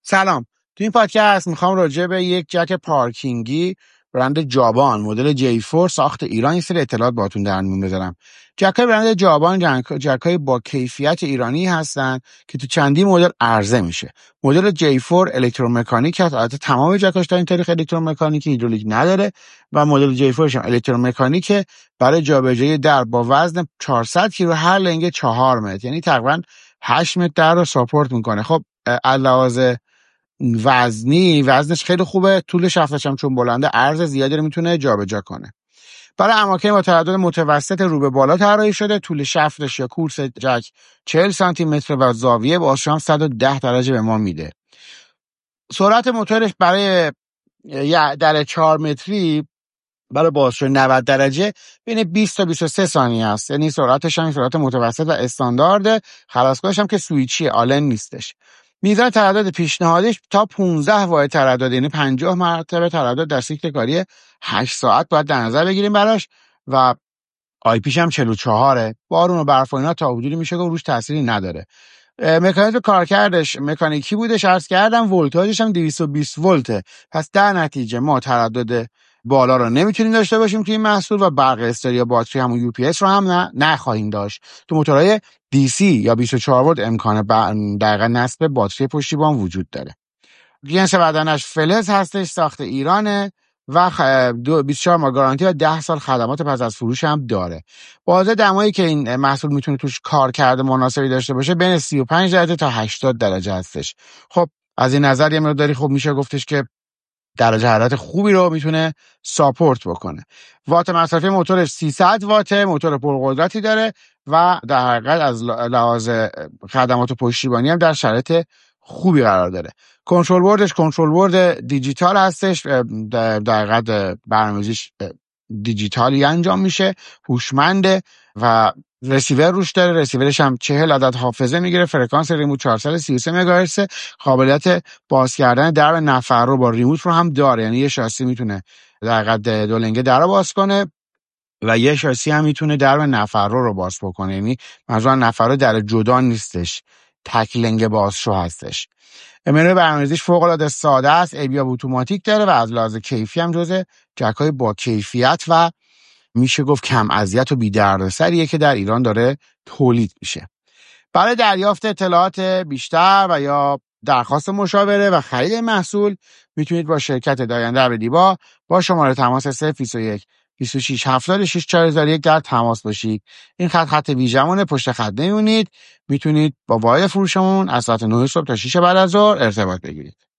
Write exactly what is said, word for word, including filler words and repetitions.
سلام. تو این پادکست میخوام راجع به یک جک پارکینگی برند جابان مدل جی فور ساخت ایران این سری اطلاعات باهاتون در میون بذارم. جک‌های برند جابان جک‌های با کیفیت ایرانی هستن که تو چندی مدل عرضه میشه. مدل جی فور الکترومکانیک هست. البته تمام جک‌هاش در این تاریخ الکترومکانیک، هیدرولیک نداره و مدل جی فور هم الکترومکانیکه برای جابجایی در با وزن چهارصد کیلو هر لنگ چهار متر، یعنی تقریبا هشت متر در رو ساپورت میکنه. خب علاوه وزنی وزنش خیلی خوبه، طول شفتش هم چون بلنده عرض زیادی رو میتونه جابجا کنه. برای اماکن با تردد متوسط رو به بالا طراحی شده. طول شفتش یا کورس جک چهل سانتی متر و زاویه بازش هم صد و ده درجه به ما میده. سرعت موتورش برای در چهار متری برای بازش نود درجه بین بیست تا بیست و سه ثانیه است، یعنی سرعتش هم سرعت متوسط و استاندارده. خلاصگاهش هم که سویچیه، آلن نیستش. میزان تردد پیشنهادیش تا پانزده واحد تردد، یعنی پنجاه مرتبه تردد در سیکل کاری هشت ساعت باید در نظر بگیریم براش و آی پیش هم چهل و چهار. بارون و برف و اینا تا حدودی میشه که روش تأثیری نداره. مکانیزم کارکردش مکانیکی بودش، عرض کردم. ولتاژش هم دویست و بیست ولته. پس در نتیجه ما تردد بالا رو نمیتونیم داشته باشیم توی این محصول و برق استری یا باتری همون یو پی اس رو هم نه نخواهیم داشت. تو موتورهای دی سی یا بیست و چهار ولت امکان دقیقاً نصب باتری پشتیبان وجود داره. جنس بدنش فلز هستش، ساخت ایرانه و بیست و چهار ماه گارانتی و ده سال خدمات پس از فروش هم داره. بازه دمایی که این محصول میتونه توش کار کرده مناسبی داشته باشه بین سی و پنج درجه تا هشتاد درجه هستش. خب از این نظر یه مقداری خوب میشه گفتش که درجه حرارت خوبی رو میتونه ساپورت بکنه. وات مصرفی موتورش سیصد واته، موتور پرقدرتی داره و در حقیقت از لحاظ خدمات و پشتیبانی هم در شرایط خوبی قرار داره. کنترل بوردش کنترل بورد دیجیتال هستش، در حقیقت برنامه‌ریزیش دیجیتالی انجام میشه، هوشمنده و رسیور روش داره. رسیورش هم چهل عدد حافظه میگیره. فرکانس ریموت چهارصد و سی و سه مگاهرتز. قابلیت باز کردن درب نفر رو با ریموت رو هم داره، یعنی یه شاسی میتونه در حقیقت دو لنگه در رو باز کنه و یه شاسی هم میتونه درب نفر رو رو باز بکنه، یعنی منظور نفر رو در جدا نیستش، تک لنگ بازشو هستش. منوی برنامه‌ریزیش فوق العاده ساده است، ای بی اتوماتیک داره و از لحاظ کیفی هم جزء جک‌های با کیفیت و میشه گفت کم اذیت و بی دردسریه که در ایران داره تولید میشه. برای دریافت اطلاعات بیشتر و یا درخواست مشاوره و خرید محصول میتونید با شرکت دایندر دیبا با شماره تماس صفر یک بیست و شش هفتاد و شش چهار صفر یک در تماس باشید. این خط خط ویژمونه، پشت خط نمیمونید. میتونید با واحد فروشمون از ساعت نه صبح تا شش بعد از ظهر ارتباط بگیرید.